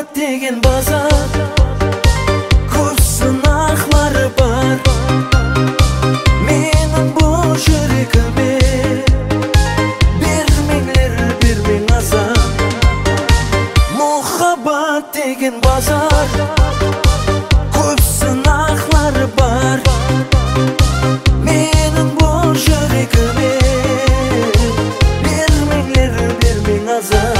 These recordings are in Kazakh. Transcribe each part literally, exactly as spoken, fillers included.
Махаббат деген базар, көп сынақлары бар. Менің бұл жүрегіме бермеңлер, бермең азар. Махаббат деген базар, көп сынақлары бар. Менің бұл жүрегіме бермеңлер, бермең азар.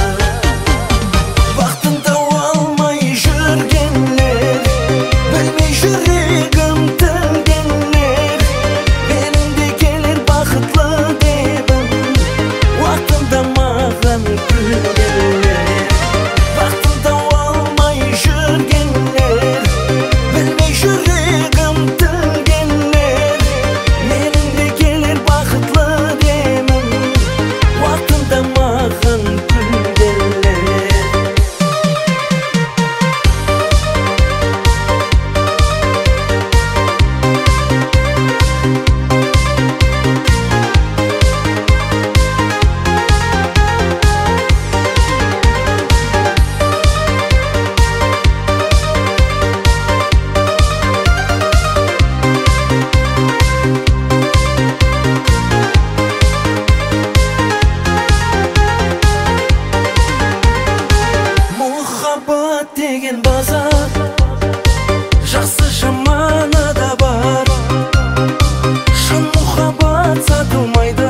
Махаббат деген базар, жақсы жаманы да бар. Шын махаббат сатылмайды,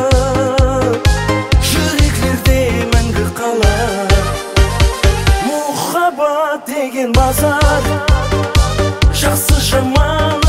жүректерде мәңгі қалар. Махаббат деген базар, жақсы жаманы